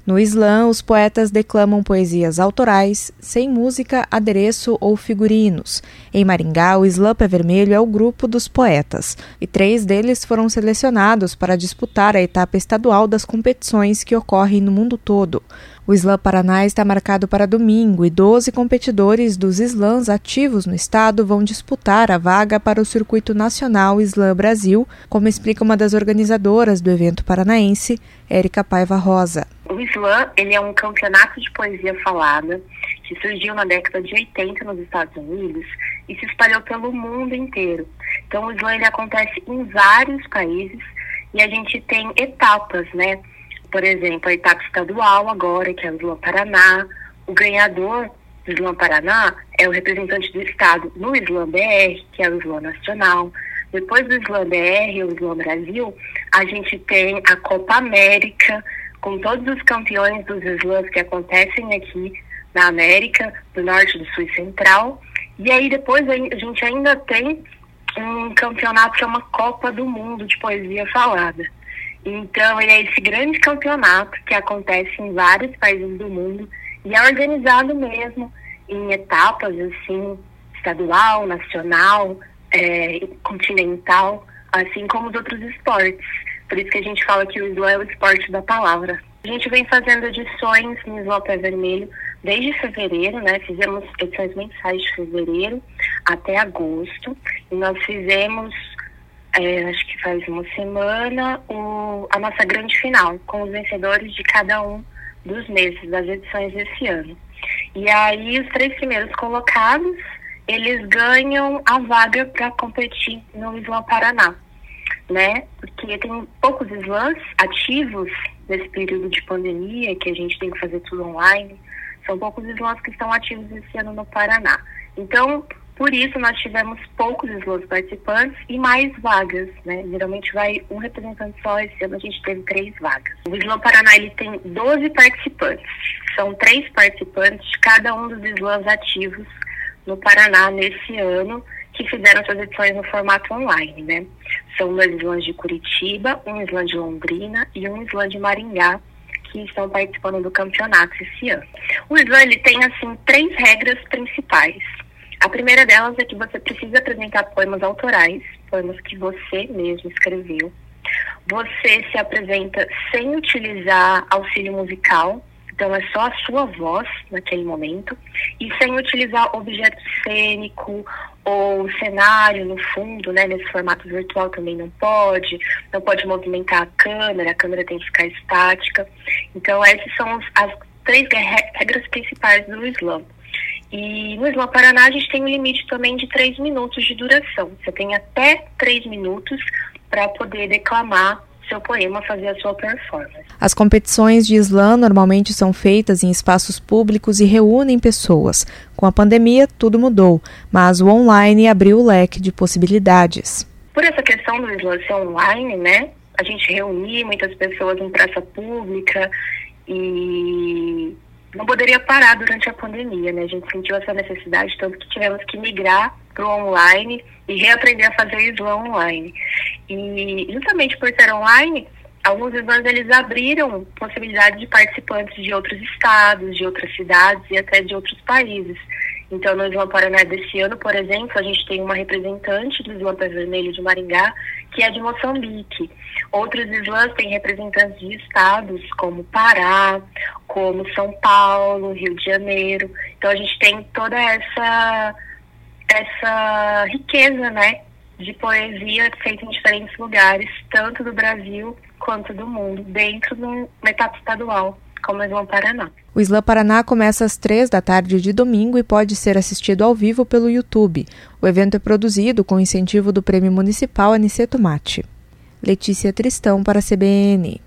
No slam, os poetas declamam poesias autorais, sem música, adereço ou figurinos. Em Maringá, o Slam Pé Vermelho é o grupo dos poetas, e 3 deles foram selecionados para disputar a etapa estadual das competições que ocorrem no mundo todo. O Slam Paraná está marcado para domingo e 12 competidores dos slams ativos no estado vão disputar a vaga para o Circuito Nacional Slam Brasil, como explica uma das organizadoras do evento paranaense, Érica Paiva Rosa. O Slam, ele é um campeonato de poesia falada que surgiu na década de 80 nos Estados Unidos e se espalhou pelo mundo inteiro. Então o Slam ele acontece em vários países e a gente tem etapas, né? Por exemplo, a etapa estadual agora, que é o Slam Paraná. O ganhador do Slam Paraná é o representante do estado no Slam BR, que é o Slam Nacional. Depois do Slam BR, o Slam Brasil, a gente tem a Copa América, com todos os campeões dos slams que acontecem aqui na América, do Norte, do Sul e Central. E aí depois a gente ainda tem um campeonato que é uma Copa do Mundo de poesia falada. Então ele é esse grande campeonato que acontece em vários países do mundo e é organizado mesmo em etapas assim, estadual, nacional, continental, assim como os outros esportes. Por isso que a gente fala que o Slam é o esporte da palavra. A gente vem fazendo edições no Slam Pé Vermelho desde fevereiro, né? Fizemos edições mensais de fevereiro até agosto. E nós fizemos, acho que faz uma semana, a nossa grande final, com os vencedores de cada um dos meses das edições desse ano. E aí os 3 primeiros colocados, eles ganham a vaga para competir no Slam Paraná, né? Porque tem poucos slams ativos nesse período de pandemia, que a gente tem que fazer tudo online. São poucos slams que estão ativos esse ano no Paraná. Então, por isso, nós tivemos poucos slams participantes e mais vagas, né? Geralmente vai um representante só, esse ano a gente teve 3 vagas. O Slam Paraná, ele tem 12 participantes. São 3 participantes de cada um dos slams ativos no Paraná nesse ano, que fizeram suas edições no formato online, né? São 2 slams de Curitiba, um slam de Londrina e um slam de Maringá, que estão participando do campeonato esse ano. O slam, ele tem, assim, 3 regras principais. A primeira delas é que você precisa apresentar poemas autorais, poemas que você mesmo escreveu. Você se apresenta sem utilizar auxílio musical, então é só a sua voz naquele momento, e sem utilizar objeto cênico ou cenário no fundo, né? Nesse formato virtual também não pode movimentar a câmera tem que ficar estática. Então essas são as 3 regras principais do slam. E no Slam Paraná a gente tem um limite também de 3 minutos de duração. Você tem até 3 minutos para poder declamar seu poema, fazer a sua performance. As competições de slam normalmente são feitas em espaços públicos e reúnem pessoas. Com a pandemia, tudo mudou, mas o online abriu o leque de possibilidades. Por essa questão do slam ser online, né, a gente reunir muitas pessoas em praça pública e não poderia parar durante a pandemia, né? A gente sentiu essa necessidade, tanto que tivemos que migrar para o online e reaprender a fazer slam online. E justamente por ser online, alguns slams eles abriram possibilidade de participantes de outros estados, de outras cidades e até de outros países. Então, no Slam Paraná desse ano, por exemplo, a gente tem uma representante do Slam Pé Vermelho de Maringá, que é de Moçambique. Outros slams têm representantes de estados como Pará, como São Paulo, Rio de Janeiro. Então, a gente tem toda essa riqueza, né, de poesia feita em diferentes lugares, tanto do Brasil quanto do mundo, dentro de uma etapa estadual, como o Slam Paraná. O Slam Paraná começa às 3h de domingo e pode ser assistido ao vivo pelo YouTube. O evento é produzido com incentivo do Prêmio Municipal Aniceto Matti. Letícia Tristão para a CBN.